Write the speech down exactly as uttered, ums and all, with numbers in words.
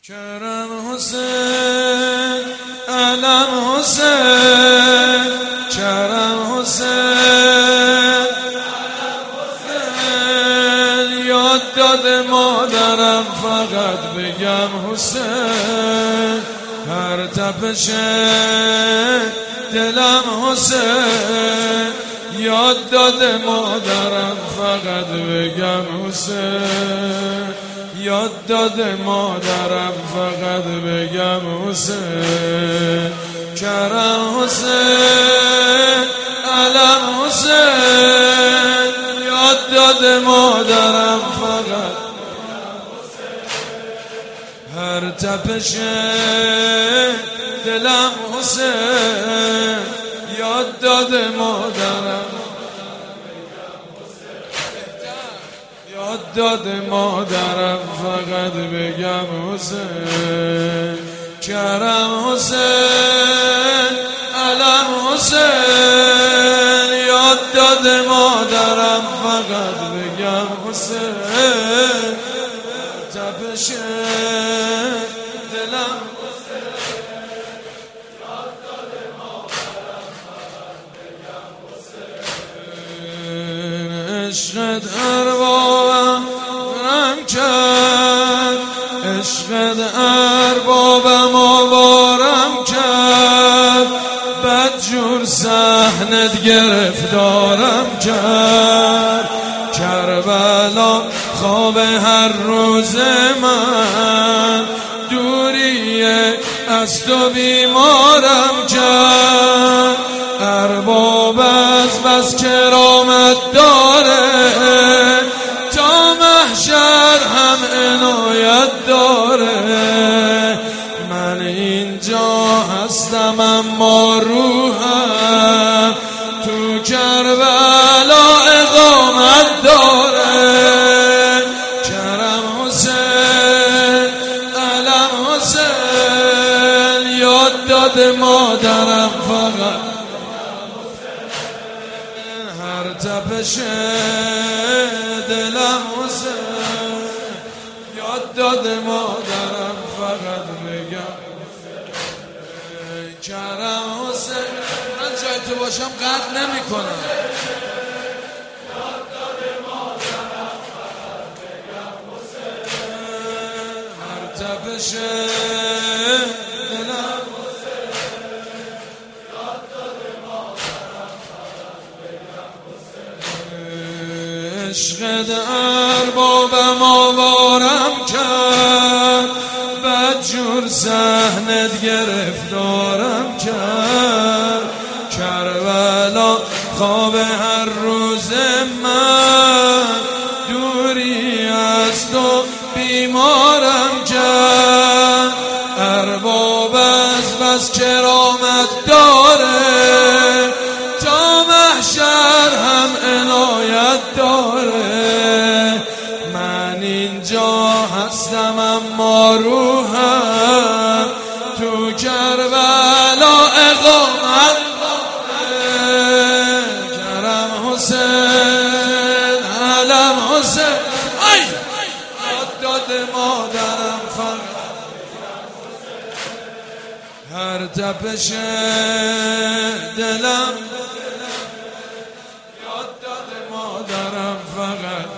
کرم حسین، علم حسین، کرم حسین، یاد داد مادرم فقط بگم حسین، هر تپش دلم حسین، یاد داد مادرم فقط بگم حسین، یاد داد مادرم فقط بگم حسین، کرم حسین، علم حسین، یاد داد مادرم فقط هر تپش دلم حسین، یاد داد مادرم یاد داد مادرم فقط بگم حسین، کرم حسین، علم حسین، یاد داد مادرم فقط بگم حسین، تپش دلم عشقت اربابم رم کرد، عشقت اربابم آوارم کرد، بدجور صحنت گرفتارم کرد، کربلا خواب هر روز من، دوریه از تو بیمارم کرد، ارباب از بس کرامت داره، تا محشر هم عنایت داره، من اینجا هستم اما روحم تو کربلا اقامت داره، کرم حسین، علم حسین، یاد داد مادرم فقط هر تپش دلم حسین، یاد داد مادرم فقط بگم کرم حسین، من جای تو باشم قطع نمی کنم، یاد داد مادرم فقط بگم حسین، هر تپش دلم عشقت اربابم آوارم کرد، بدجور صحنت گرفتارم کرد، کربلا خواب هر روز من، دوری از تو بیمارم کرد، ارباب از بس کرامت داره، تا محشر هم عنایت داره، من اینجا هستم اما روحم تو کربلا اقامت داره، کرم حسین، علم حسین، ای یاد داد مادرم فقط هر تپش دلم، یاد داد مادرم فقط